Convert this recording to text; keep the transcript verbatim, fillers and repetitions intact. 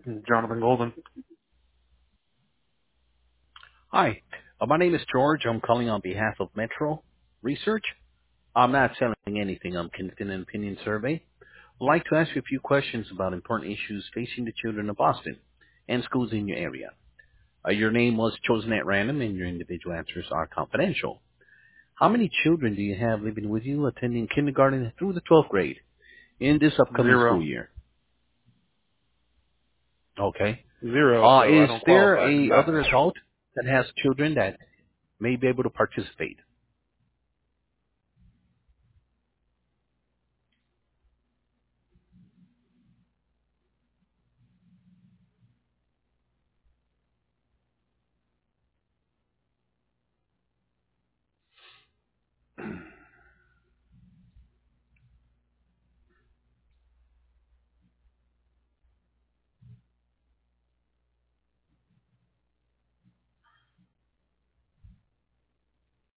Jonathan Golden. Hi, uh, my name is George. I'm calling on behalf of Metro Research. I'm not selling anything. I'm conducting an opinion survey. I'd like to ask you a few questions about important issues facing the children of Boston and schools in your area. Uh, your name was chosen at random and your individual answers are confidential. How many children do you have living with you attending kindergarten through the twelfth grade in this upcoming Zero. school year? Okay. Zero, Uh, so I is don't there qualify for a that. other adult that has children that may be able to participate?